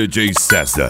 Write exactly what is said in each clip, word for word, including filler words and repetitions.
D J César.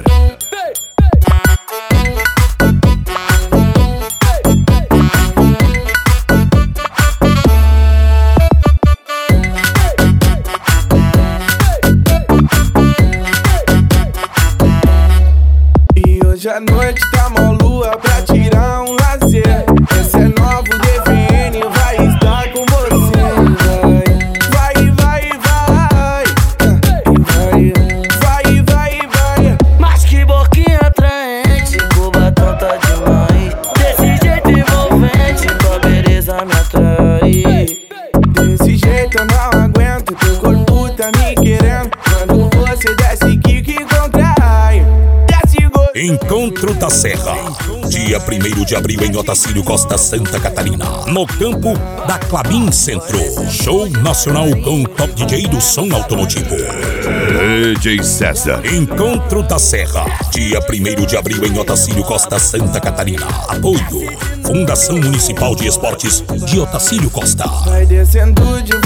E hoje à noite tá mó lua pra tirar um lazer. Esse é novo D V N, vai estar com você. Vai, vai, vai, vai, vai, vai, vai. Mas que boquinha atraente, o batom tá demais. Desse jeito envolvente, tua beleza me atrai. Desse jeito eu não aguento, teu corpo tá me querendo. Quando você desce, kick contrai. Encontro da Serra, dia primeiro de abril em Otacílio, Costa Santa Catarina, no campo da Clabin Centro. Show nacional com o top D J do som automotivo, D J César. Encontro da Serra, dia primeiro de abril em Otacílio, Costa Santa Catarina. Apoio Fundação Municipal de Esportes de Otacílio Costa. Vai descendo de